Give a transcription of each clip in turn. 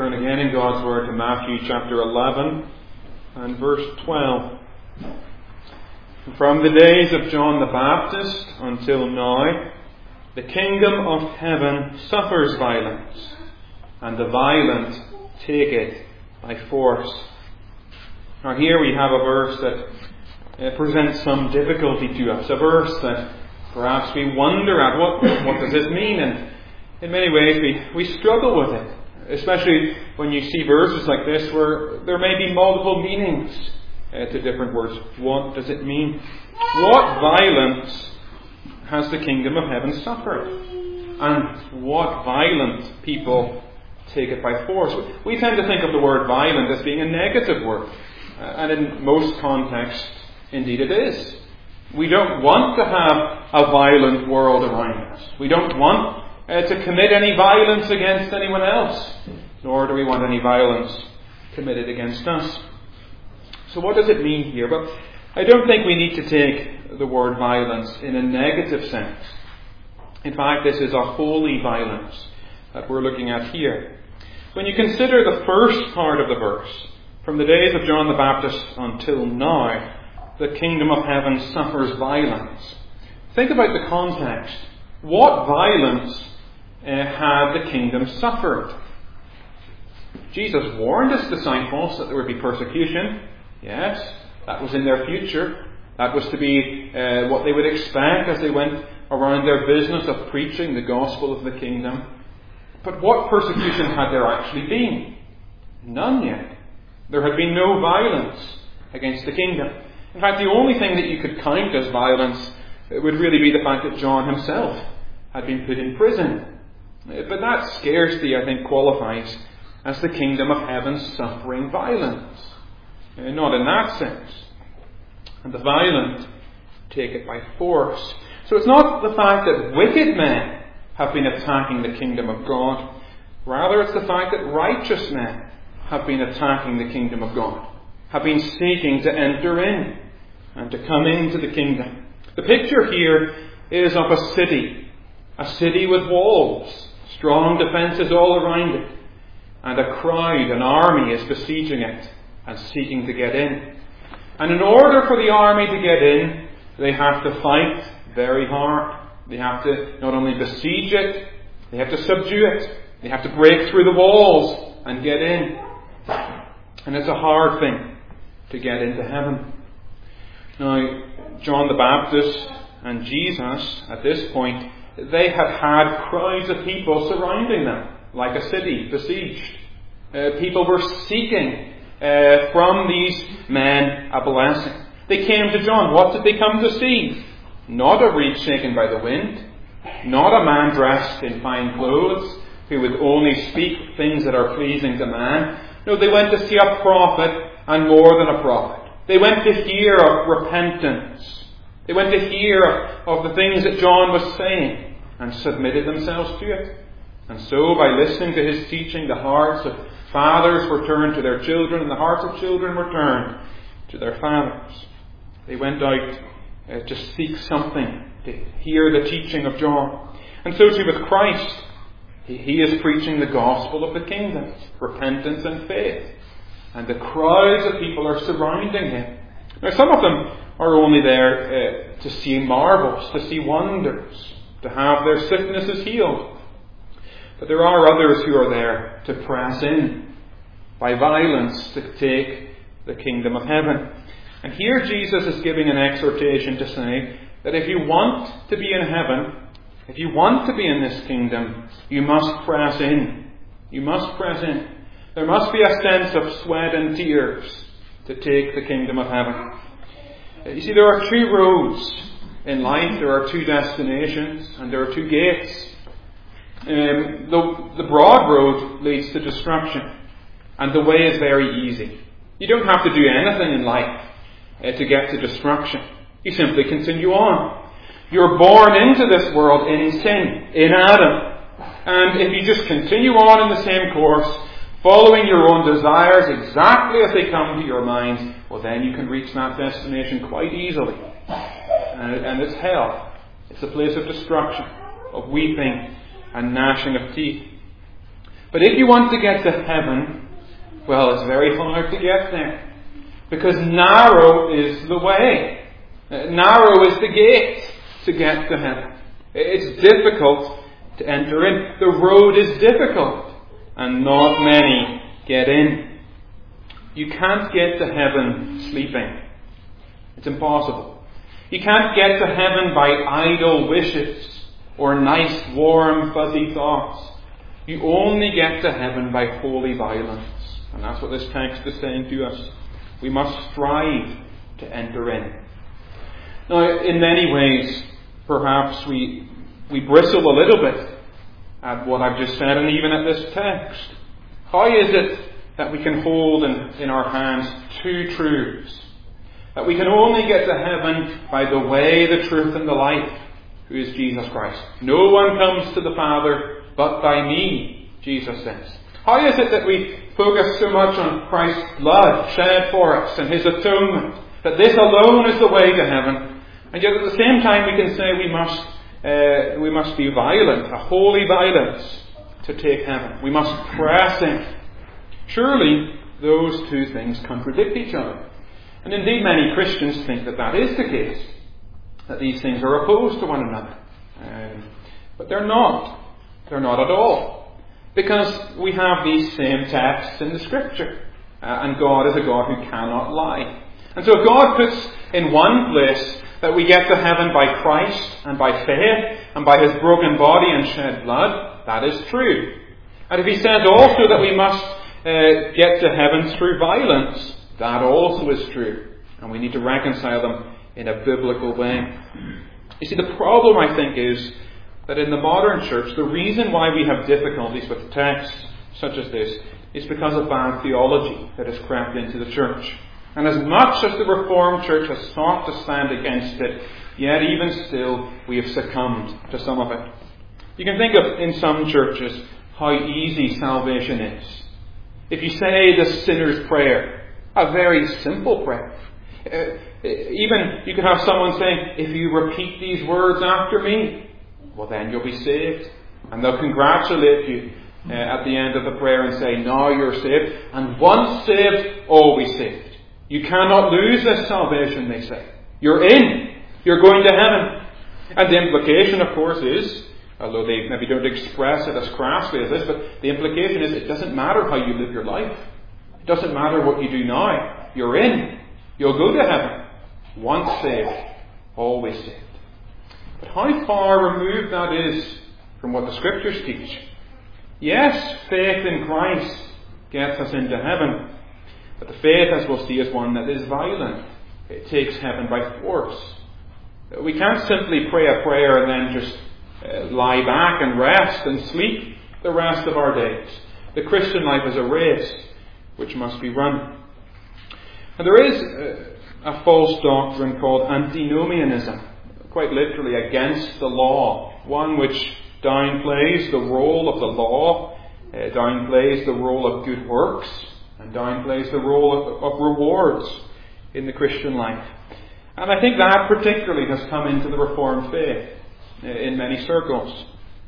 turn again in God's Word to Matthew chapter 11 and verse 12. From the days of John the Baptist until now, the kingdom of heaven suffers violence, and the violent take it by force. Now here we have a verse that presents some difficulty to us, a verse that perhaps we wonder at what does this mean, and in many ways we struggle with it, especially when you see verses like this where there may be multiple meanings to different words. What does it mean? What violence has the kingdom of heaven suffered? And what violent people take it by force? We tend to think of the word violent as being a negative word, and in most contexts, indeed it is. We don't want to have a violent world around us. We don't want to commit any violence against anyone else, nor do we want any violence committed against us. So what does it mean here? But I don't think we need to take the word violence in a negative sense. In fact, this is a holy violence that we're looking at here. When you consider the first part of the verse, from the days of John the Baptist until now, the kingdom of heaven suffers violence. Think about the context. What violence had the kingdom suffered? Jesus warned his disciples that there would be persecution. Yes, that was in their future. That was to be what they would expect as they went around their business of preaching the gospel of the kingdom. But what persecution had there actually been? None yet. There had been no violence against the kingdom. In fact, the only thing that you could count as violence would really be the fact that John himself had been put in prison. But that scarcely, I think, qualifies as the kingdom of heaven suffering violence. Not in that sense. And the violent take it by force. So it's not the fact that wicked men have been attacking the kingdom of God. Rather, it's the fact that righteous men have been attacking the kingdom of God, have been seeking to enter in and to come into the kingdom. The picture here is of a city with walls, strong defences all around it, and a crowd, an army is besieging it and seeking to get in. And in order for the army to get in, they have to fight very hard. They have to not only besiege it, they have to subdue it. They have to break through the walls and get in. And it's a hard thing to get into heaven. Now, John the Baptist and Jesus, at this point, they had crowds of people surrounding them, like a city besieged. People were seeking from these men a blessing. They came to John. What did they come to see? Not a reed shaken by the wind, not a man dressed in fine clothes who would only speak things that are pleasing to man. No, they went to see a prophet, and more than a prophet. They went to hear of repentance. They went to hear of the things that John was saying and submitted themselves to it. And so, by listening to his teaching, the hearts of fathers were turned to their children, and the hearts of children were turned to their fathers. They went out to seek something, to hear the teaching of John. And so too with Christ. He is preaching the gospel of the kingdom, repentance and faith. And the crowds of people are surrounding him. Now, some of them are only there to see marvels, to see wonders, to have their sicknesses healed. But there are others who are there to press in by violence to take the kingdom of heaven. And here Jesus is giving an exhortation to say that if you want to be in heaven, if you want to be in this kingdom, you must press in. You must press in. There must be a sense of sweat and tears to take the kingdom of heaven. You see, there are two roads in life. There are two destinations and there are two gates. The broad road leads to destruction, and the way is very easy. You don't have to do anything in life to get to destruction. You simply continue on. You're born into this world in sin, in Adam. And if you just continue on in the same course, following your own desires exactly as they come to your mind, well, then you can reach that destination quite easily. And it's hell. It's a place of destruction, of weeping and gnashing of teeth. But if you want to get to heaven, well, it's very hard to get there. Because narrow is the way. Narrow is the gate to get to heaven. It's difficult to enter in. The road is difficult, and not many get in. You can't get to heaven sleeping. It's impossible. You can't get to heaven by idle wishes or nice, warm, fuzzy thoughts. You only get to heaven by holy violence. And that's what this text is saying to us. We must strive to enter in. Now, in many ways, perhaps we bristle a little bit at what I've just said and even at this text. How is it that we can hold in our hands two truths? That we can only get to heaven by the way, the truth, and the life, who is Jesus Christ. No one comes to the Father but by me, Jesus says. How is it that we focus so much on Christ's blood shed for us and His atonement? That this alone is the way to heaven. And yet at the same time we can say we must be violent, a holy violence, to take heaven. We must press in. Surely those two things contradict each other. And indeed many Christians think that is the case. That these things are opposed to one another. But they're not. They're not at all. Because we have these same texts in the Scripture. And God is a God who cannot lie. And so if God puts in one place that we get to heaven by Christ and by faith and by His broken body and shed blood, that is true. And if He says also that we must get to heaven through violence, that also is true. And we need to reconcile them in a biblical way. You see, the problem, I think, is that in the modern church, the reason why we have difficulties with texts such as this is because of bad theology that has crept into the church. And as much as the Reformed Church has sought to stand against it, yet even still we have succumbed to some of it. You can think of, in some churches, how easy salvation is. If you say the sinner's prayer, a very simple prayer. Even you could have someone saying, if you repeat these words after me, well then you'll be saved. And they'll congratulate you at the end of the prayer and say, now you're saved. And once saved, always saved. You cannot lose this salvation, they say. You're in. You're going to heaven. And the implication, of course, is, although they maybe don't express it as crassly as this, but the implication is it doesn't matter how you live your life. It doesn't matter what you do now. You're in. You'll go to heaven. Once saved, always saved. But how far removed that is from what the Scriptures teach. Yes, faith in Christ gets us into heaven. But the faith, as we'll see, is one that is violent. It takes heaven by force. We can't simply pray a prayer and then just lie back and rest and sleep the rest of our days. The Christian life is a race which must be run. And there is a false doctrine called antinomianism, quite literally against the law, one which downplays the role of the law, downplays the role of good works, and downplays the role of rewards in the Christian life. And I think that particularly has come into the Reformed faith in many circles.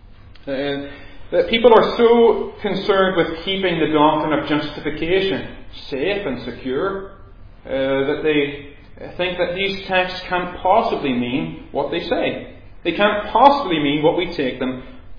That people are so concerned with keeping the doctrine of justification safe and secure that they think that these texts can't possibly mean what they say. They can't possibly mean what we take them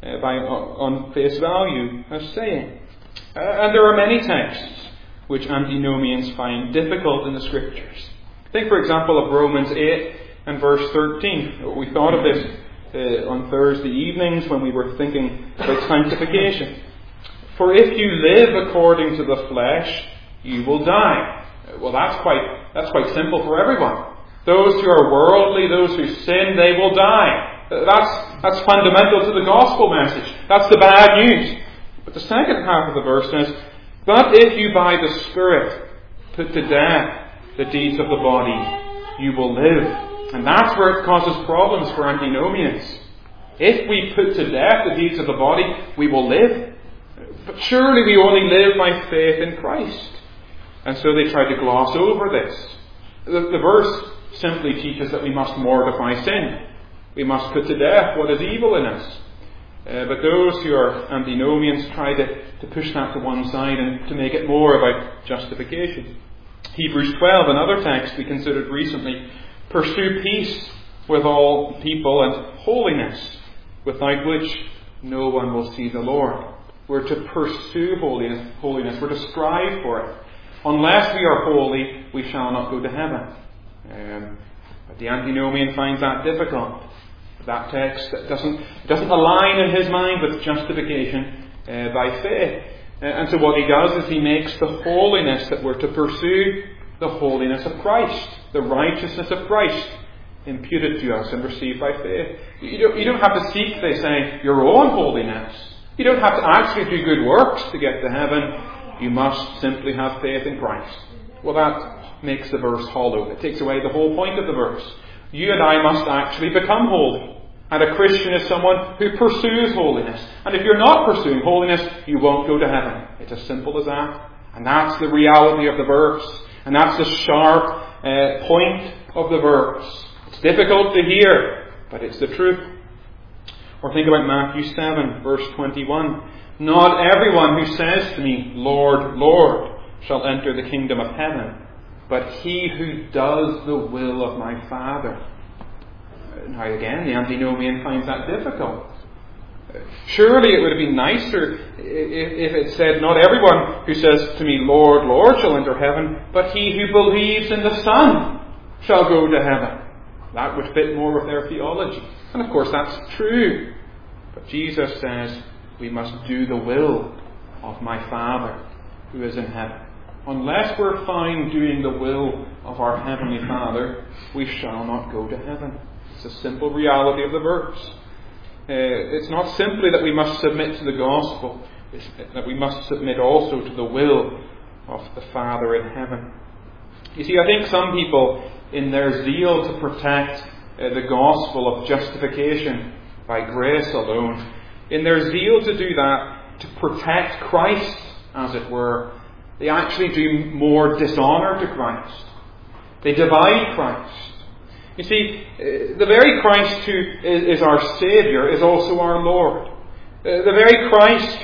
on face value as saying. And there are many texts which antinomians find difficult in the Scriptures. Think, for example, of Romans 8 and verse 13. We thought of this on Thursday evenings when we were thinking about sanctification. For if you live according to the flesh, you will die. Well, that's quite simple for everyone. Those who are worldly, those who sin, they will die. That's fundamental to the gospel message. That's the bad news. But the second half of the verse says, but if you by the Spirit put to death the deeds of the body, you will live. And that's where it causes problems for antinomians. If we put to death the deeds of the body, we will live. But surely we only live by faith in Christ. And so they try to gloss over this. The verse simply teaches that we must mortify sin. We must put to death what is evil in us. But those who are antinomians try to push that to one side and to make it more about justification. Hebrews 12, another text we considered recently, pursue peace with all people and holiness, without which no one will see the Lord. We're to pursue holiness. We're to strive for it. Unless we are holy, we shall not go to heaven. But the antinomian finds that difficult. That text doesn't align in his mind with justification by faith. And so what he does is he makes the holiness that we're to pursue the holiness of Christ, the righteousness of Christ, imputed to us and received by faith. You don't have to seek, they say, your own holiness. You don't have to actually do good works to get to heaven. You must simply have faith in Christ. Well, that makes the verse hollow. It takes away the whole point of the verse. You and I must actually become holy. And a Christian is someone who pursues holiness. And if you're not pursuing holiness, you won't go to heaven. It's as simple as that. And that's the reality of the verse. And that's the sharp point of the verse. It's difficult to hear, but it's the truth. Or think about Matthew 7, verse 21. Not everyone who says to me, Lord, Lord, shall enter the kingdom of heaven, but he who does the will of my Father. Now again, the antinomian finds that difficult. Surely it would have been nicer if it said, not everyone who says to me, Lord, Lord, shall enter heaven, but he who believes in the Son shall go to heaven. That would fit more with their theology. And of course that's true. But Jesus says we must do the will of my Father who is in heaven. Unless we're found doing the will of our Heavenly Father, we shall not go to heaven. It's a simple reality of the verse. It's not simply that we must submit to the gospel, it's that we must submit also to the will of the Father in heaven. You see, I think some people, in their zeal to protect the gospel of justification by grace alone, in their zeal to do that, to protect Christ, as it were, they actually do more dishonour to Christ. They divide Christ. You see, the very Christ who is our Saviour is also our Lord. The very Christ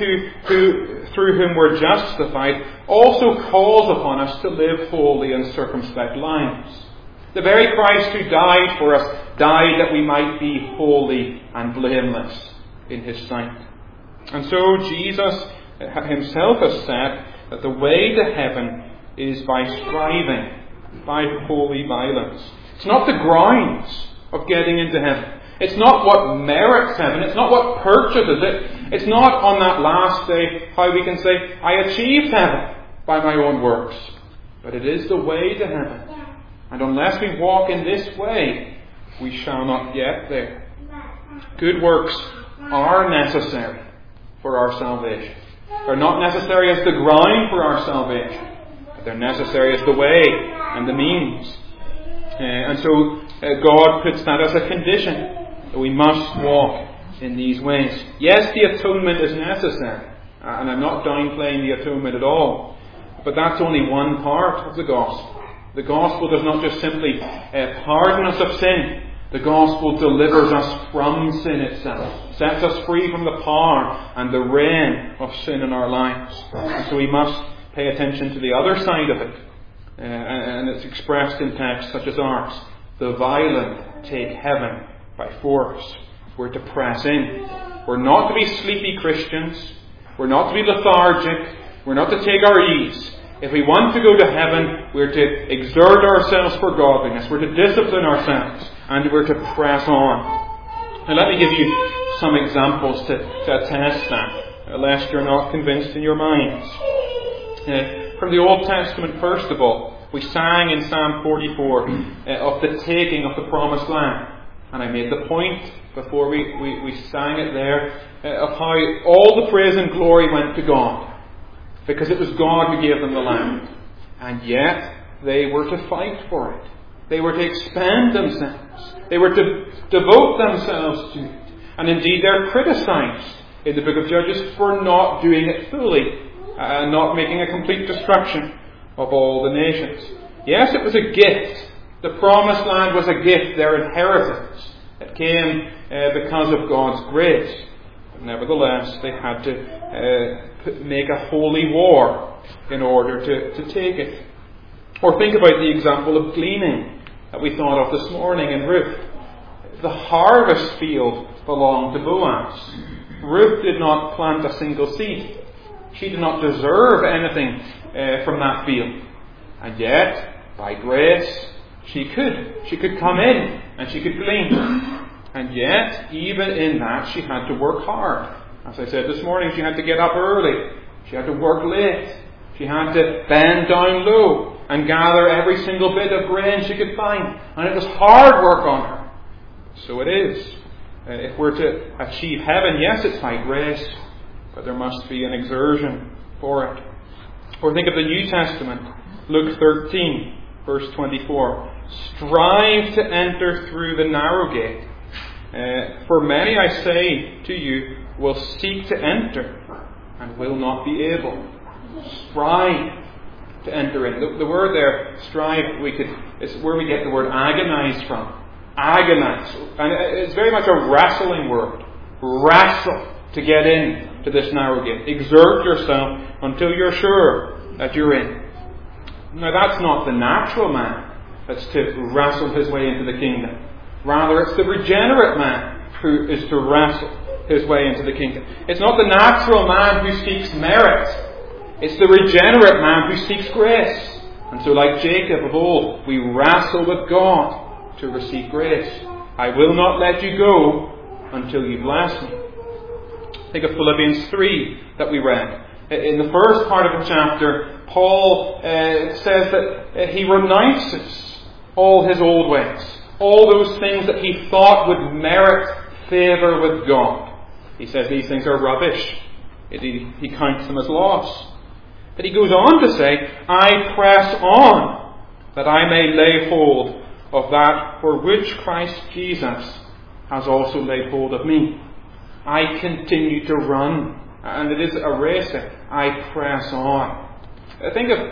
who through whom we're justified also calls upon us to live holy and circumspect lives. The very Christ who died for us died that we might be holy and blameless in His sight. And so Jesus Himself has said that the way to heaven is by striving, by holy violence. It's not the grounds of getting into heaven. It's not what merits heaven. It's not what purchases it. It's not on that last day how we can say, I achieved heaven by my own works. But it is the way to heaven. And unless we walk in this way, we shall not get there. Good works are necessary for our salvation. They're not necessary as the ground for our salvation, but they're necessary as the way and the means. And so God puts that as a condition, that we must walk in these ways. Yes, the atonement is necessary, and I'm not downplaying the atonement at all, but that's only one part of the gospel. The gospel does not just simply pardon us of sin. The gospel delivers us from sin itself, sets us free from the power and the reign of sin in our lives. And so we must pay attention to the other side of it. And it's expressed in texts such as ours. The violent take heaven by force. We're to press in. We're not to be sleepy Christians. We're not to be lethargic. We're not to take our ease. If we want to go to heaven, we're to exert ourselves for godliness. We're to discipline ourselves. And we're to press on. Now let me give you some examples to attest that, lest you're not convinced in your minds. From the Old Testament, first of all, we sang in Psalm 44 of the taking of the promised land. And I made the point before we sang it there of how all the praise and glory went to God. Because it was God who gave them the land. And yet they were to fight for it. They were to expend themselves. They were to devote themselves to it. And indeed they're criticised in the book of Judges for not doing it fully. And not making a complete destruction of all the nations. Yes, it was a gift. The promised land was a gift, their inheritance. It came because of God's grace. But nevertheless, they had to make a holy war in order to take it. Or think about the example of gleaning that we thought of this morning in Ruth. The harvest field belonged to Boaz. Ruth did not plant a single seed. She did not deserve anything from that field. And yet, by grace, she could come in and she could glean. And yet, even in that, she had to work hard. As I said this morning, she had to get up early. She had to work late. She had to bend down low and gather every single bit of grain she could find. And it was hard work on her. So it is. If we're to achieve heaven, yes, it's by grace, but there must be an exertion for it. Or think of the New Testament, Luke 13, verse 24. Strive to enter through the narrow gate. For many, I say to you, will seek to enter and will not be able. Strive to enter in. The word there, strive, it's where we get the word agonize from. Agonize. And it's very much a wrestling word. Wrestle to get in to this narrow gate. Exert yourself until you're sure that you're in. Now that's not the natural man that's to wrestle his way into the kingdom. Rather, it's the regenerate man who is to wrestle his way into the kingdom. It's not the natural man who seeks merit. It's the regenerate man who seeks grace. And so like Jacob of old, we wrestle with God to receive grace. I will not let you go until you bless me. Think of Philippians 3 that we read. In the first part of the chapter, Paul says that he renounces all his old ways. All those things that he thought would merit favour with God. He says these things are rubbish. He counts them as loss. But he goes on to say, I press on that I may lay hold of that for which Christ Jesus has also laid hold of me. I continue to run. And it is a racing. I press on. Think of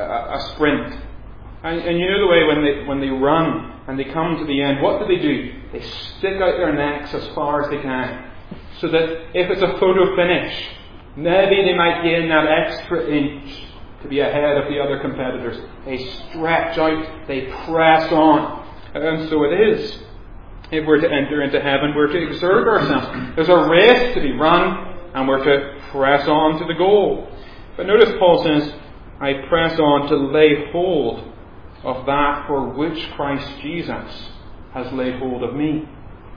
a sprint. And you know the way when they run and they come to the end, what do? They stick out their necks as far as they can. So that if it's a photo finish, maybe they might gain that extra inch to be ahead of the other competitors. They stretch out, they press on. And so it is. If we're to enter into heaven, we're to exert ourselves. There's a race to be run, and we're to press on to the goal. But notice Paul says, I press on to lay hold of that for which Christ Jesus has laid hold of me.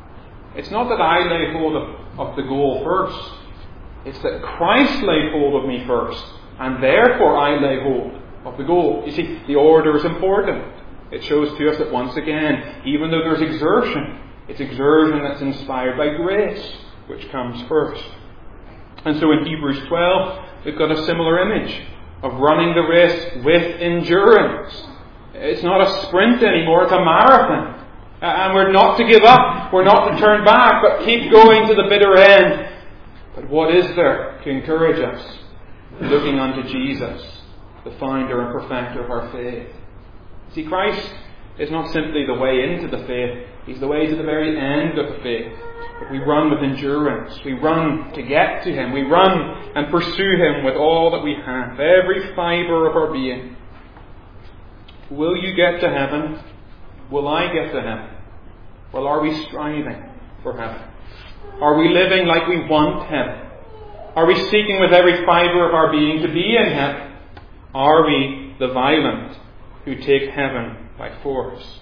It's not that I lay hold of the goal first. It's that Christ laid hold of me first, and therefore I lay hold of the goal. You see, the order is important. It shows to us that once again, even though there's exertion, it's exertion that's inspired by grace, which comes first. And so in Hebrews 12, we've got a similar image of running the race with endurance. It's not a sprint anymore, it's a marathon. And we're not to give up, we're not to turn back, but keep going to the bitter end. But what is there to encourage us? Looking unto Jesus, the founder and perfecter of our faith. See, Christ is not simply the way into the faith, He's the way to the very end of the faith. But we run with endurance, we run to get to Him, we run and pursue Him with all that we have, every fibre of our being. Will you get to heaven? Will I get to heaven? Well, are we striving for heaven? Are we living like we want heaven? Are we seeking with every fibre of our being to be in heaven? Are we the violent who take heaven by force?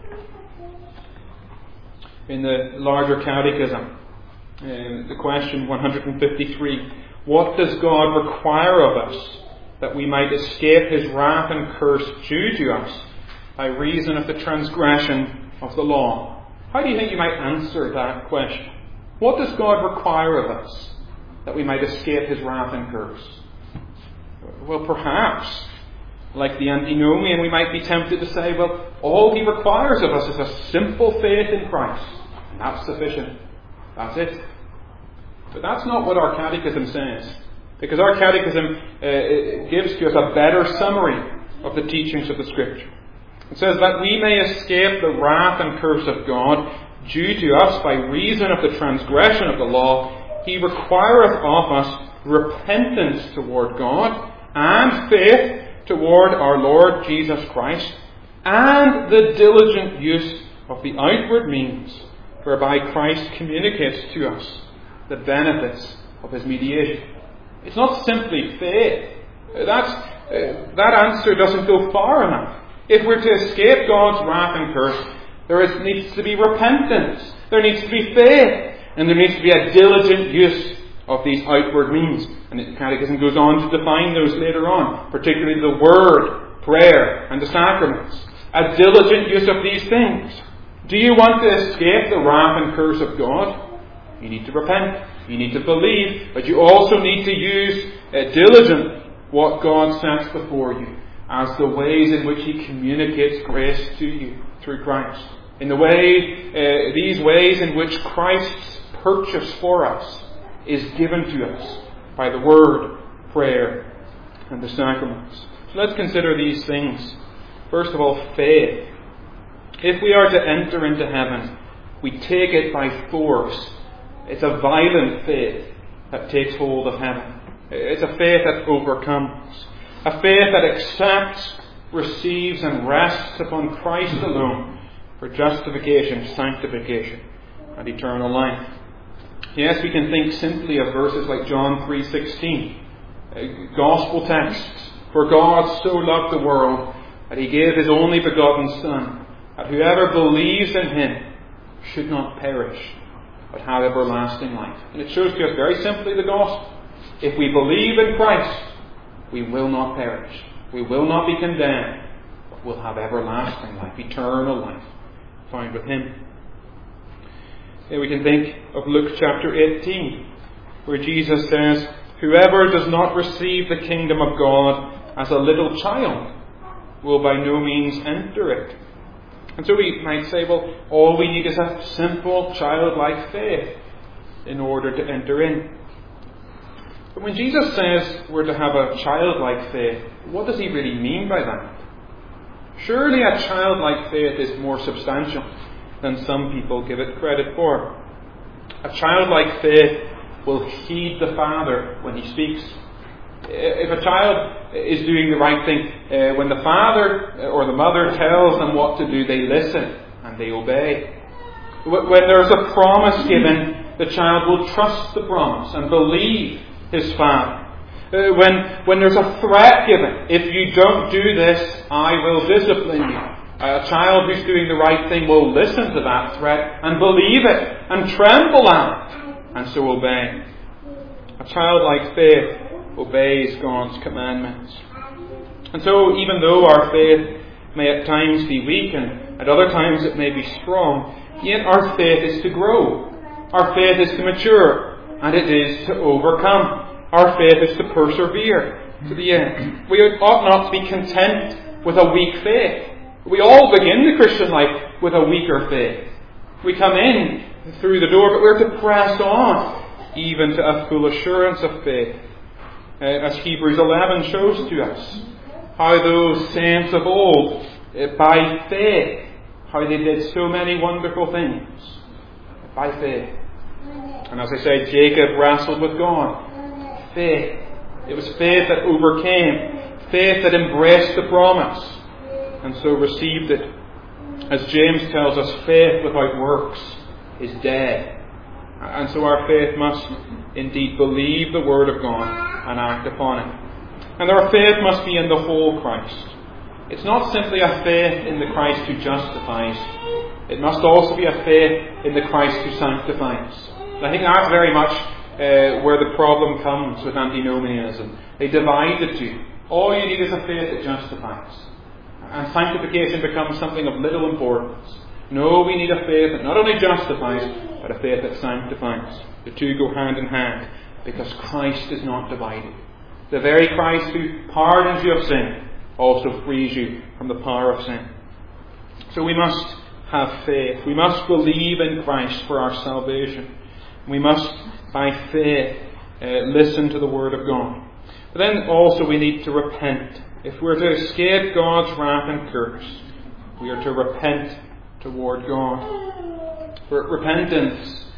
In the larger catechism, the question 153, what does God require of us that we might escape His wrath and curse due to us by reason of the transgression of the law? How do you think you might answer that question? What does God require of us that we might escape His wrath and curse? Well, perhaps, like the antinomian, we might be tempted to say, well, all He requires of us is a simple faith in Christ. And that's sufficient. That's it. But that's not what our catechism says. Because our catechism gives to us a better summary of the teachings of the Scripture. It says that we may escape the wrath and curse of God due to us by reason of the transgression of the law, He requireth of us repentance toward God, and faith toward our Lord Jesus Christ, and the diligent use of the outward means whereby Christ communicates to us the benefits of his mediation. It's not simply faith. That answer doesn't go far enough. If we're to escape God's wrath and curse, there needs to be repentance, there needs to be faith, and there needs to be a diligent use of these outward means. And the Catechism goes on to define those later on, particularly the Word, prayer, and the sacraments. A diligent use of these things. Do you want to escape the wrath and curse of God? You need to repent. You need to believe, but you also need to use diligently what God sets before you as the ways in which He communicates grace to you through Christ. In the way, these ways in which Christ's purchase for us is given to us by the Word, prayer, and the sacraments. So let's consider these things. First of all, faith. If we are to enter into heaven, we take it by force. It's a violent faith that takes hold of heaven. It's a faith that overcomes. A faith that accepts, receives, and rests upon Christ alone for justification, sanctification, and eternal life. Yes, we can think simply of verses like John 3:16, gospel texts. For God so loved the world that He gave His only begotten Son, that whoever believes in Him should not perish, but have everlasting life. And it shows to us very simply the gospel. If we believe in Christ, we will not perish. We will not be condemned, but we'll have everlasting life, eternal life, found with Him. Here we can think of Luke chapter 18, where Jesus says, whoever does not receive the kingdom of God as a little child will by no means enter it. And so we might say, well, all we need is a simple childlike faith in order to enter in. But when Jesus says we're to have a childlike faith, what does He really mean by that? Surely a childlike faith is more substantial than some people give it credit for. A childlike faith will heed the Father when He speaks. If a child is doing the right thing, when the father or the mother tells them what to do, they listen and they obey. When there's a promise given, the child will trust the promise and believe his father. When there's a threat given, if you don't do this, I will discipline you. A child who's doing the right thing will listen to that threat and believe it and tremble at it and so obey. A childlike faith obeys God's commandments. And so even though our faith may at times be weak and at other times it may be strong, yet our faith is to grow. Our faith is to mature, and it is to overcome. Our faith is to persevere to the end. We ought not to be content with a weak faith. We all begin the Christian life with a weaker faith. We come in through the door, but we're to press on even to a full assurance of faith. As Hebrews 11 shows to us, how those saints of old, by faith, how they did so many wonderful things. By faith. And as I say, Jacob wrestled with God. Faith. It was faith that overcame. Faith that embraced the promise. And so received it. As James tells us, faith without works is dead. And so our faith must indeed believe the Word of God and act upon it. And our faith must be in the whole Christ. It's not simply a faith in the Christ who justifies. It must also be a faith in the Christ who sanctifies. And I think that's very much where the problem comes with antinomianism. They divide the two. All you need is a faith that justifies. And sanctification becomes something of little importance. No, we need a faith that not only justifies, but a faith that sanctifies. The two go hand in hand, because Christ is not divided. The very Christ who pardons you of sin also frees you from the power of sin. So we must have faith. We must believe in Christ for our salvation. We must, by faith, listen to the Word of God. But then also we need to repent. If we're to escape God's wrath and curse, we are to repent toward God. For repentance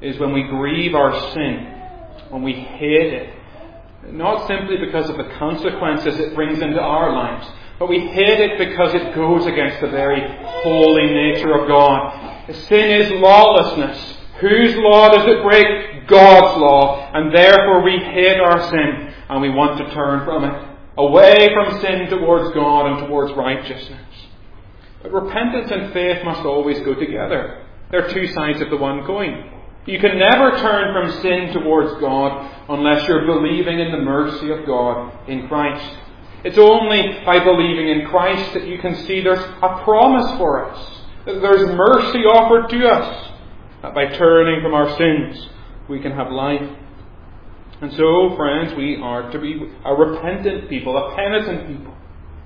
is when we grieve our sin, when we hate it, not simply because of the consequences it brings into our lives, but we hate it because it goes against the very holy nature of God. Sin is lawlessness. Whose law does it break? God's law. And therefore we hate our sin and we want to turn from it, away from sin towards God and towards righteousness. But repentance and faith must always go together. They're two sides of the one coin. You can never turn from sin towards God unless you're believing in the mercy of God in Christ. It's only by believing in Christ that you can see there's a promise for us, that there's mercy offered to us, that by turning from our sins we can have life. And so, friends, we are to be a repentant people, a penitent people.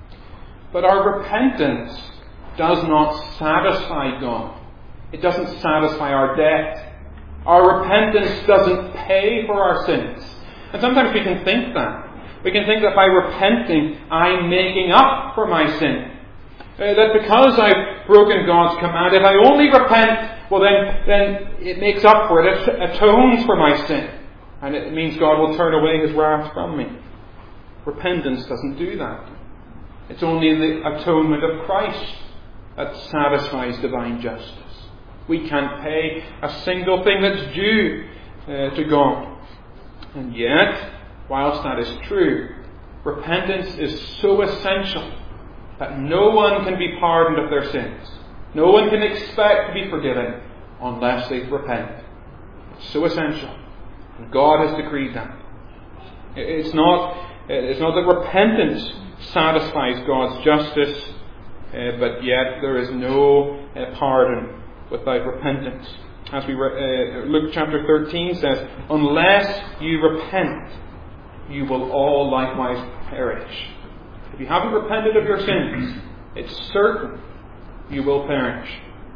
But our repentance does not satisfy God. It doesn't satisfy our debt. Our repentance doesn't pay for our sins. And sometimes we can think that. We can think that by repenting, I'm making up for my sin. That because I've broken God's command, if I only repent, well then it makes up for it. It atones for my sin. And it means God will turn away His wrath from me. Repentance doesn't do that. It's only the atonement of Christ that satisfies divine justice. We can't pay a single thing that's due to God. And yet, whilst that is true, repentance is so essential that no one can be pardoned of their sins. No one can expect to be forgiven unless they repent. It's so essential. And God has decreed that. It's not that repentance satisfies God's justice, but yet there is no pardon without repentance. As we Luke chapter 13 says, unless you repent, you will all likewise perish. If you haven't repented of your sins, it's certain you will perish.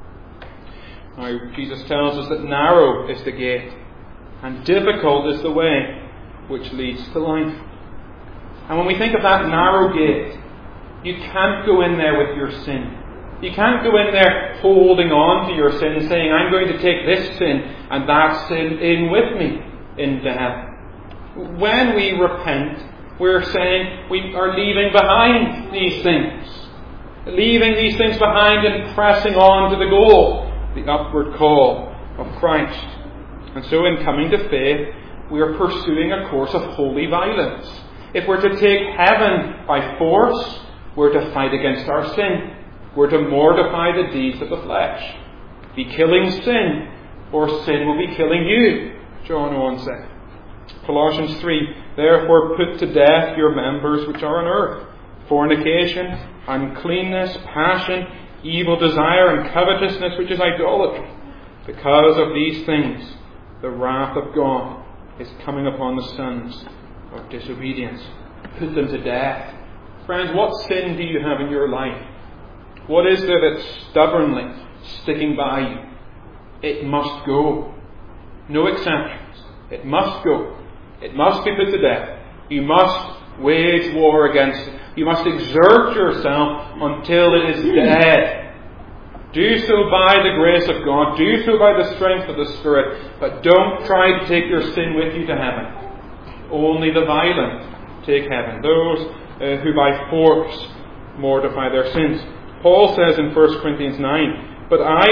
Now, Jesus tells us that narrow is the gate, and difficult is the way which leads to life. And when we think of that narrow gate, you can't go in there with your sin. You can't go in there holding on to your sin, saying, I'm going to take this sin and that sin in with me into heaven. When we repent, we're saying we are leaving behind these things. Leaving these things behind and pressing on to the goal, the upward call of Christ. And so in coming to faith, we are pursuing a course of holy violence. If we're to take heaven by force, we're to fight against our sin. We're to mortify the deeds of the flesh. Be killing sin, or sin will be killing you, John 1 said. Colossians 3, therefore put to death your members which are on earth, fornication, uncleanness, passion, evil desire, and covetousness, which is idolatry. Because of these things, the wrath of God is coming upon the sons of disobedience. Put them to death. Friends, what sin do you have in your life? What is there that's stubbornly sticking by you? It must go. No exceptions. It must go. It must be put to death. You must wage war against it. You must exert yourself until it is dead. Do so by the grace of God. Do so by the strength of the Spirit. But don't try to take your sin with you to heaven. Only the violent take heaven. Those who by force mortify their sins. Paul says in 1 Corinthians 9, but I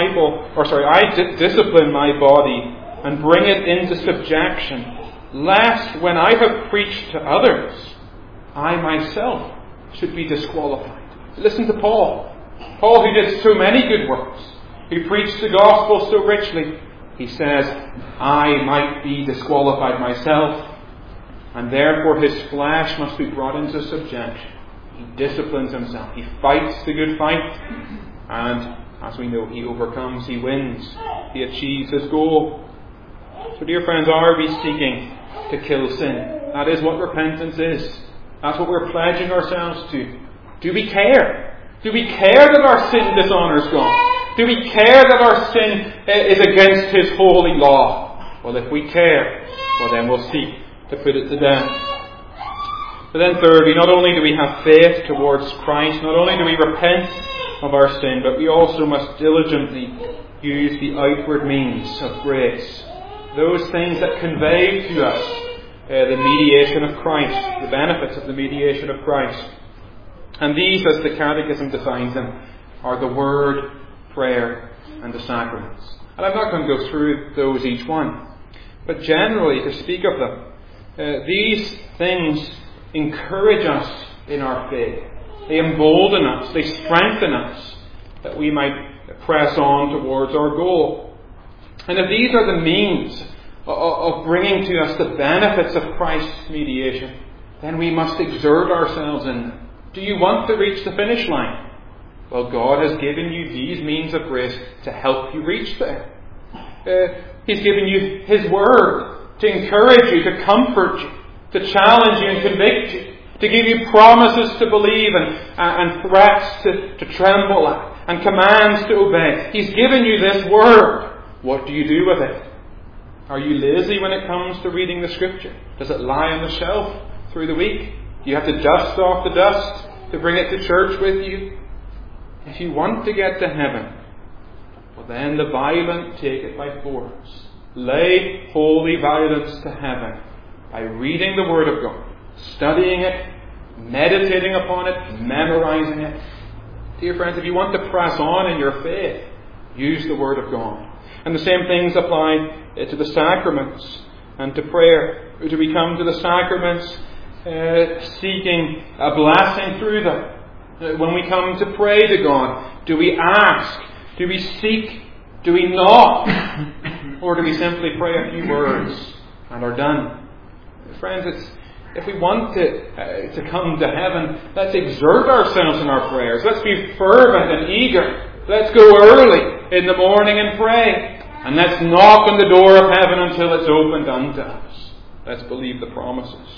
discipline my body and bring it into subjection, lest when I have preached to others, I myself should be disqualified. Listen to Paul. Paul, who did so many good works, who preached the gospel so richly, he says, I might be disqualified myself, and therefore his flesh must be brought into subjection. He disciplines himself. He fights the good fight. And as we know, he overcomes. He wins. He achieves his goal. So dear friends, are we seeking to kill sin? That is what repentance is. That's what we're pledging ourselves to. Do we care? Do we care that our sin dishonours God? Do we care that our sin is against His holy law? Well, if we care, well then we'll seek to put it to death. But then thirdly, not only do we have faith towards Christ, not only do we repent, of our sin, but we also must diligently use the outward means of grace. Those things that convey to us the mediation of Christ, the benefits of the mediation of Christ. And these, as the Catechism defines them, are the Word, prayer, and the sacraments. And I'm not going to go through those each one. But generally, to speak of them, these things encourage us in our faith. They embolden us, they strengthen us, that we might press on towards our goal. And if these are the means of bringing to us the benefits of Christ's mediation, then we must exert ourselves in them. Do you want to reach the finish line? Well, God has given you these means of grace to help you reach there. He's given you His Word to encourage you, to comfort you, to challenge you and convict you, to give you promises to believe and threats to tremble at, and commands to obey. He's given you this Word. What do you do with it? Are you lazy when it comes to reading the Scripture? Does it lie on the shelf through the week? Do you have to dust off the dust to bring it to church with you? If you want to get to heaven, well then the violent take it by force. Lay holy violence to heaven by reading the Word of God, studying it, meditating upon it, memorizing it. Dear friends, if you want to press on in your faith, use the Word of God. And the same things apply to the sacraments and to prayer. Do we come to the sacraments seeking a blessing through them? When we come to pray to God, do we ask? Do we seek? Do we knock? Or do we simply pray a few words and are done? Friends, if we want to come to heaven, let's exert ourselves in our prayers. Let's be fervent and eager. Let's go early in the morning and pray. And let's knock on the door of heaven until it's opened unto us. Let's believe the promises.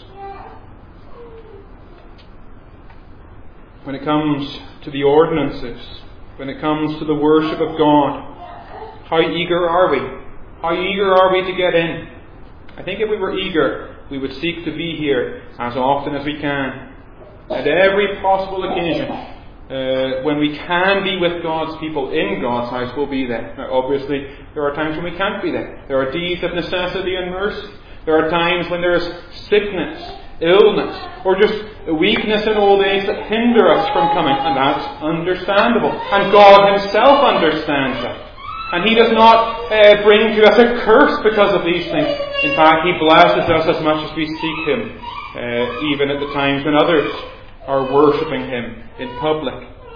When it comes to the ordinances, when it comes to the worship of God, how eager are we? How eager are we to get in? I think if we were eager, we would seek to be here as often as we can. At every possible occasion, when we can be with God's people in God's house, we'll be there. Now, obviously, there are times when we can't be there. There are deeds of necessity and mercy. There are times when there is sickness, illness, or just weakness and old age that hinder us from coming. And that's understandable. And God Himself understands that. And He does not bring to us a curse because of these things. In fact, He blesses us as much as we seek Him, even at the times when others are worshipping Him in public.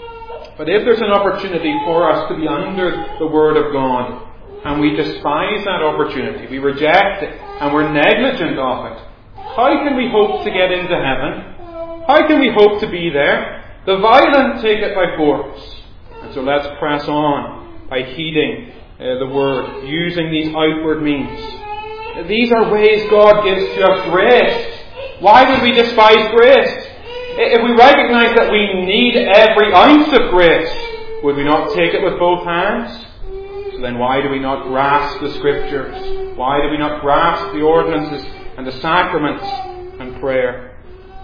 But if there's an opportunity for us to be under the Word of God, and we despise that opportunity, we reject it, and we're negligent of it, how can we hope to get into heaven? How can we hope to be there? The violent take it by force. And so let's press on by heeding the Word, using these outward means. These are ways God gives to us grace. Why would we despise grace? If we recognize that we need every ounce of grace, would we not take it with both hands? So then why do we not grasp the Scriptures? Why do we not grasp the ordinances and the sacraments and prayer?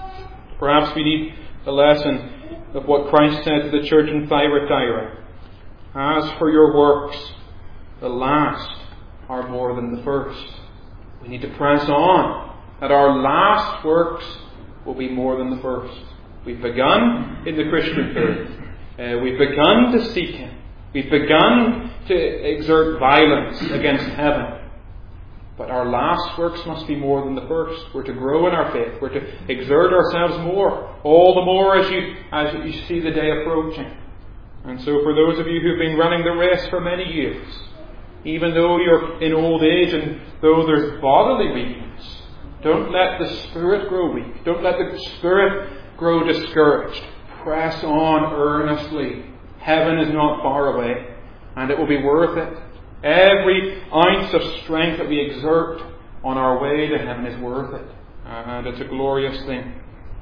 Perhaps we need the lesson of what Christ said to the church in Thyatira. As for your works, the last are more than the first. We need to press on, that our last works will be more than the first. We've begun in the Christian faith. We've begun to seek Him. We've begun to exert violence against heaven. But our last works must be more than the first. We're to grow in our faith. We're to exert ourselves more, all the more as you see the day approaching. And so for those of you who've been running the race for many years, even though you're in old age and though there's bodily weakness, don't let the spirit grow weak. Don't let the spirit grow discouraged. Press on earnestly. Heaven is not far away, and it will be worth it. Every ounce of strength that we exert on our way to heaven is worth it. And it's a glorious thing.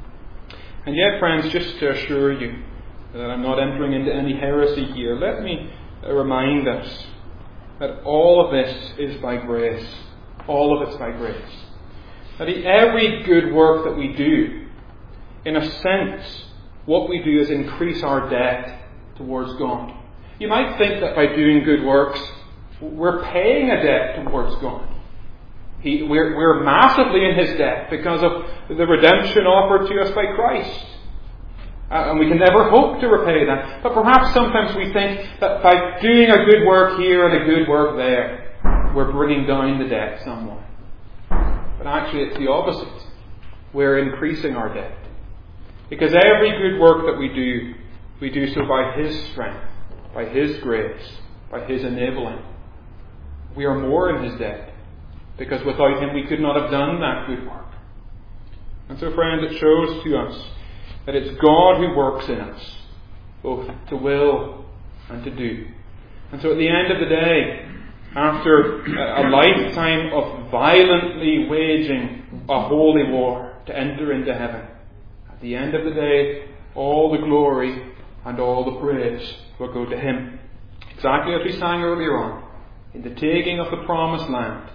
And yet, friends, just to assure you that I'm not entering into any heresy here, let me remind us that all of this is by grace. All of it's by grace. That every good work that we do, in a sense, what we do is increase our debt towards God. You might think that by doing good works, we're paying a debt towards God. We're massively in His debt because of the redemption offered to us by Christ. And we can never hope to repay that. But perhaps sometimes we think that by doing a good work here and a good work there, we're bringing down the debt somewhat. But actually it's the opposite. We're increasing our debt. Because every good work that we do so by His strength, by His grace, by His enabling. We are more in His debt. Because without Him we could not have done that good work. And so friends, it shows to us that it's God who works in us, both to will and to do. And so at the end of the day, after a lifetime of violently waging a holy war to enter into heaven, at the end of the day, all the glory and all the praise will go to Him. Exactly as we sang earlier on, in the taking of the promised land.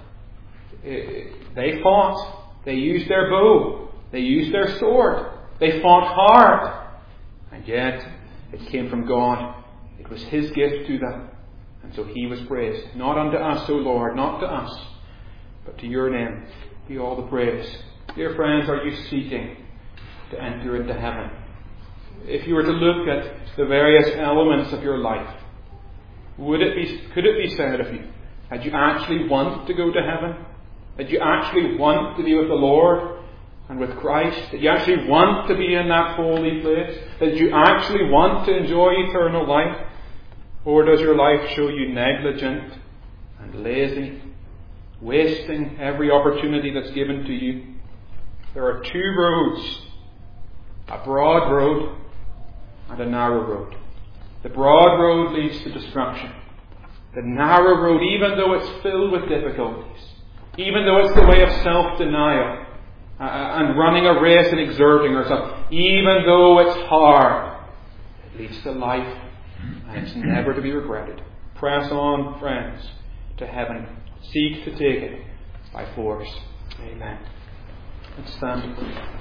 They fought, they used their bow, they used their sword, they fought hard, and yet it came from God. It was His gift to them, and so He was praised. Not unto us, O Lord, not to us, but to Your name be all the praise. Dear friends, are you seeking to enter into heaven? If you were to look at the various elements of your life, could it be said of you that you actually want to go to heaven? That you actually want to be with the Lord and with Christ? That you actually want to be in that holy place? That you actually want to enjoy eternal life? Or does your life show you negligent and lazy, wasting every opportunity that's given to you? There are two roads, a broad road and a narrow road. The broad road leads to destruction. The narrow road, even though it's filled with difficulties, even though it's the way of self-denial and running a race and exerting ourselves, even though it's hard, it leads to life and it's never to be regretted. Press on, friends, to heaven. Seek to take it by force. Amen. Let's stand.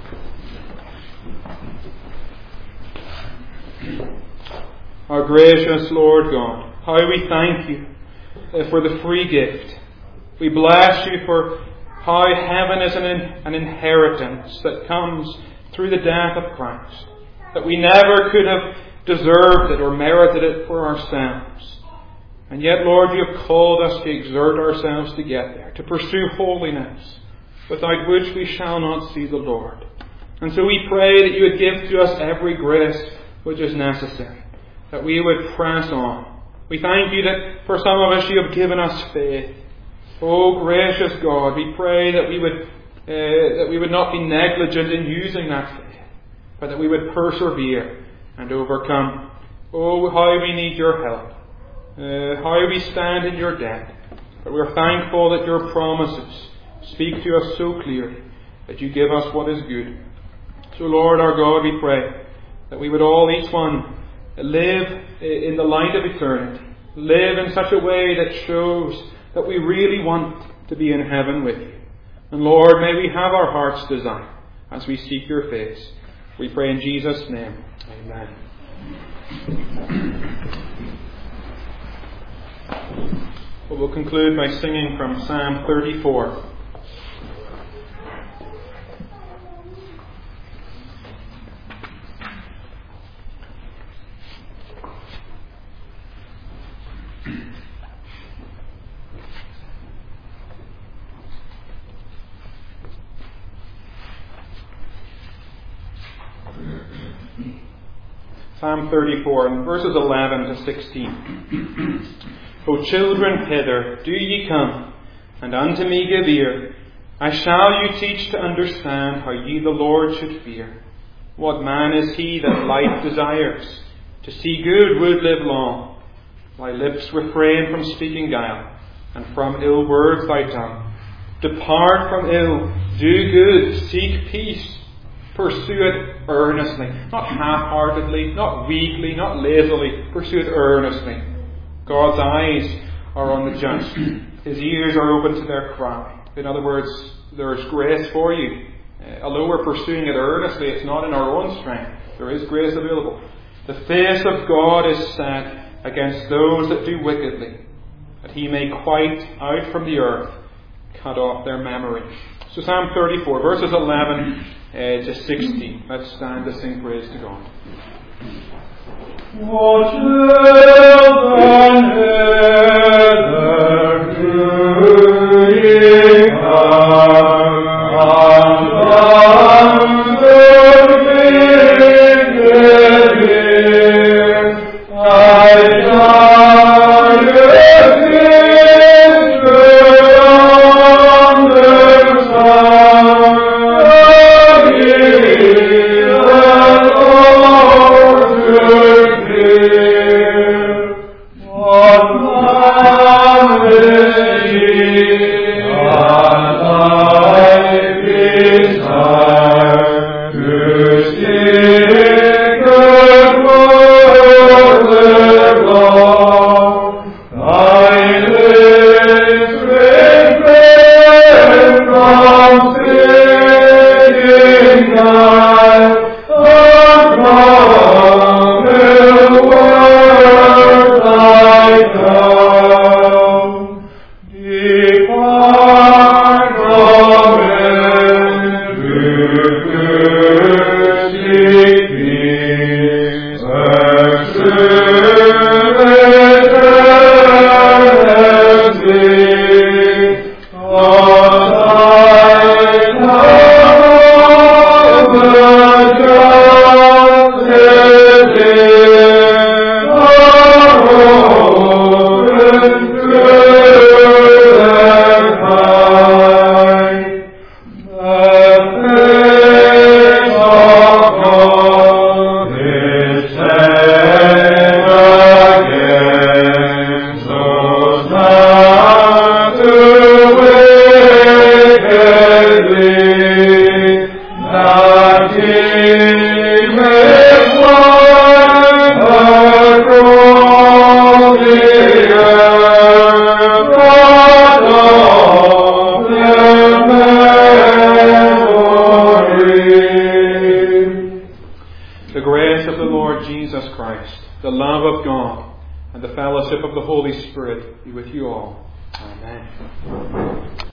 Our gracious Lord God, how we thank You for the free gift. We bless You for how heaven is an inheritance that comes through the death of Christ, that we never could have deserved it or merited it for ourselves. And yet, Lord, You have called us to exert ourselves to get there, to pursue holiness, without which we shall not see the Lord. And so we pray that You would give to us every grace which is necessary, that we would press on. We thank You that for some of us You have given us faith. Oh, gracious God, we pray that we would not be negligent in using that faith, but that we would persevere and overcome. Oh, how we need Your help. How we stand in Your debt. But we're thankful that Your promises speak to us so clearly, that You give us what is good. So, Lord our God, we pray that we would all, each one, live in the light of eternity. Live in such a way that shows that we really want to be in heaven with You. And Lord, may we have our heart's desire as we seek Your face. We pray in Jesus' name. Amen. Well, we'll conclude by singing from Psalm 34. Psalm 34, and verses 11 to 16. O children, hither do ye come, and unto me give ear. I shall you teach to understand how ye the Lord should fear. What man is he that life desires? To see good would live long. Thy lips refrain from speaking guile, and from ill words thy tongue. Depart from ill, do good, seek peace. Pursue it earnestly, not half-heartedly, not weakly, not lazily. Pursue it earnestly. God's eyes are on the just. His ears are open to their cry. In other words, there is grace for you. Although we're pursuing it earnestly, it's not in our own strength. There is grace available. The face of God is set against those that do wickedly, that he may quite out from the earth cut off their memory. So Psalm 34, verses 11 to 16. Let's stand to sing praise to God. O children, hither do ye come, and unto King here, I the love of God, and the fellowship of the Holy Spirit be with you all. Amen.